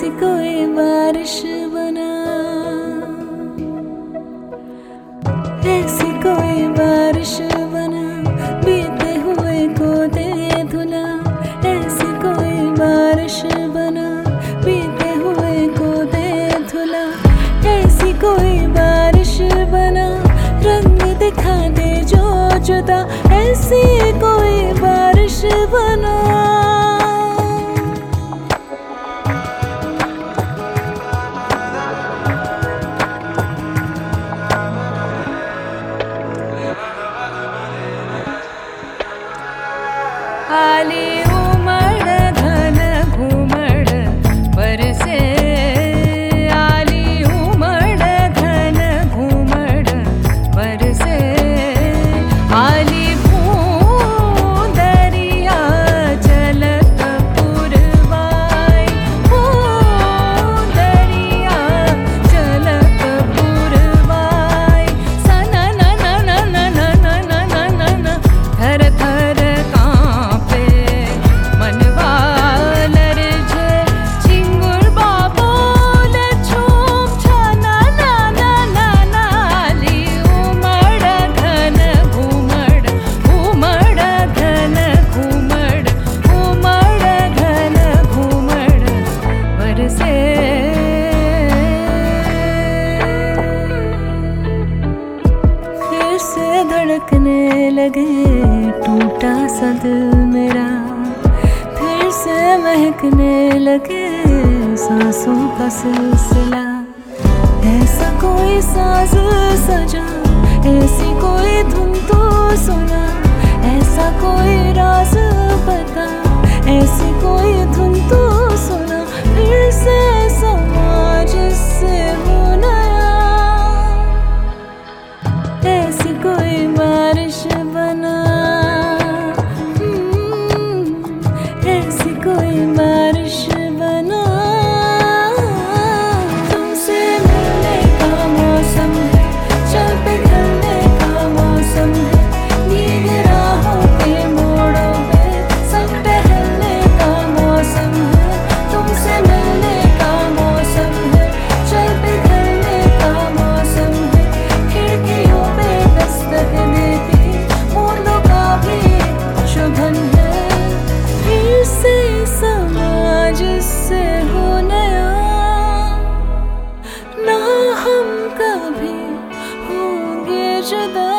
ऐसी कोई बारिश बना, ऐसी कोई बारिश बना, बीते हुए को दे धुला। ऐसी कोई बारिश बना, बीते हुए को दे धुला। ऐसी कोई बारिश बना, रंग दिखा दे जो जुदा। ऐसी कोई बारिश बना। आली उमड़ घन घुमड़ बरसे, आली उमड़ घन घुमड़ बरसे। आली बूंद दरिया चलत पुरवाई, बूंद दरिया चलत पुरवाई। सना ना ना ना ना ना ना ना ना ना ना, थर थर फिर से धड़कने लगे टूटा सा दिल मेरा। फिर से महकने लगे सांसों का सिलसिला। ऐसा कोई साज सजा, ऐसी कोई धुन तो सुना। ऐसा कोई राज पता, ऐसी कोई धुन तो सुना। फिर से समाज से हो नया, ऐसी कोई बारिश बना। ऐसी कोई बारिश बना। तुमसे मिलने का मौसम है, चल पिघलने का मौसम है। नींद राहों के मोड़ों पे सब टहलने का मौसम है। तुमसे मिलने का मौसम है, चल पिघलने का मौसम है। खिड़कियों पे दस्तक देती बूंदों का भी शुभन है। फिर से समाज से हो नया, ना हम कभी होंगे जुदा।